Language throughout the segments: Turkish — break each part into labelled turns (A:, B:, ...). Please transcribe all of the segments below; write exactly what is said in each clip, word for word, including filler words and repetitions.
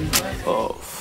A: Of.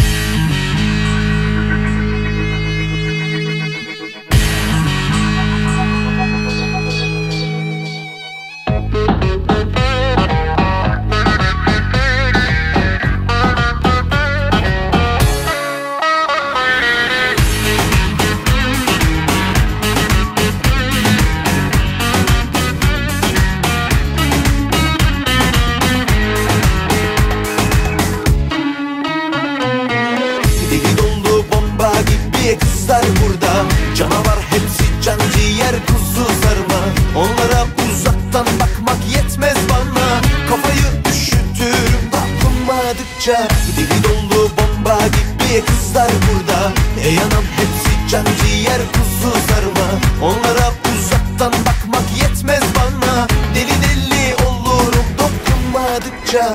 B: Kızlar burada, canavar hepsi, can ciğer kuzu sarma. Onlara uzaktan bakmak yetmez bana, kafayı üşütürüm dokunmadıkça. Deli dolu bomba gibi kızlar burada, ey anam hepsi, can ciğer kuzu sarma. Onlara uzaktan bakmak yetmez bana, deli deli olurum dokunmadıkça.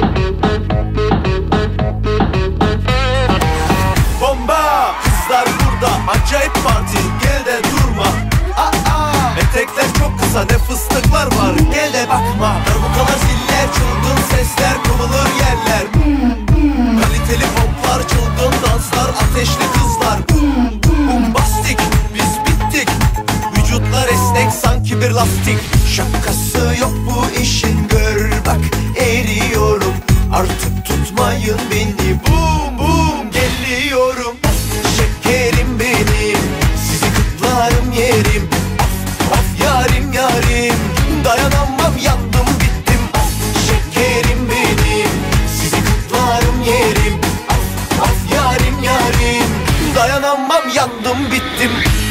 B: Bomba! Kızlar burada, acayip parti, gel de durma. Aa, etekler çok kısa, ne fıstıklar var, gel de bakma. Darbukalar, ziller, çılgın sesler, kovulur yerler. Kaliteli poplar, çılgın danslar, ateşli kızlar. Bombastik, biz bittik. Vücutlar esnek, sanki bir lastik. Şakası yok bu işin, gör bak eriyorum. Artık tutmayın beni, bum bum geliyorum. Şekerim benim, sizi kutlarım yerim. Of of yarim yarim, dayanamam yandım bittim. Of şekerim benim, sizi kutlarım yerim. Of of yarim yarim, dayanamam yandım bittim.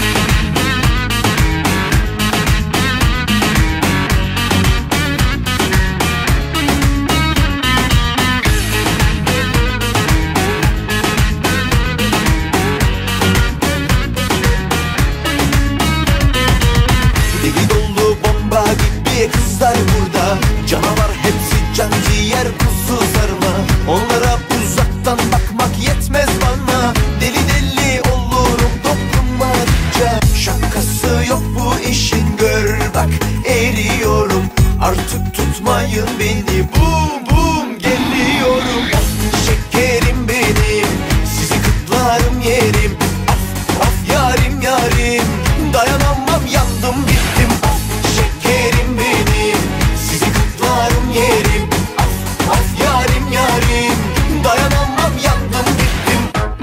B: Kızlar burada, canavar hepsi, can ciğer kuzu sarma. Onlara uzaktan bakmak yetmez bana, deli deli olurum dokunmadıkça. Şakası yok bu işin, gör bak eriyorum. Artık tutmayın beni, bum bum geliyorum. Of şekerim benim, sizi kutlarım yerim. Of of yarim yarim, dayanamam yandım bittim. Of şekerim benim, sizi kutlarım yerim. Of of yarim yarim, dayanamam yandım bittim.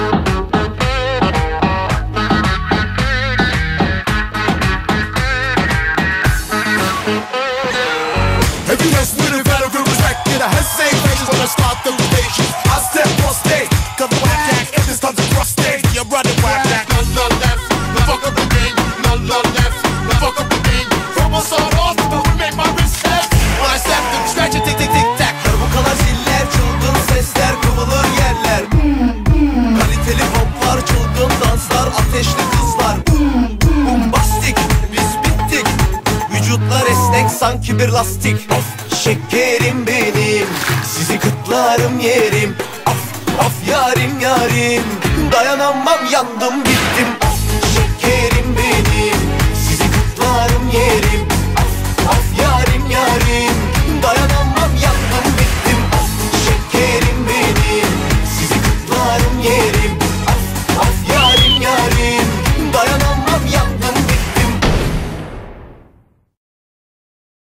C: If you mess with a better good respect, get a hesitate faces when I start the rotation. I step on stage, cause the whack jack, if this comes across stage, you're running whack jack. None, none left, the fuck up the game. None, none left, the fuck up the game. From a start off, but we make my wrist left. When I step the scratch it, tick tick tick tack.
B: Darbukalar, ziller, çılgın sesler, kovulur yerler. Kaliteli poplar, çılgın danslar, ateşli kızlar. Bombastik, biz bittik. Vücutlar esnek, sanki bir lastik. Of şekerim benim, sizi kutlarım yerim. Of of yarim yarim, dayanamam yandım bittim.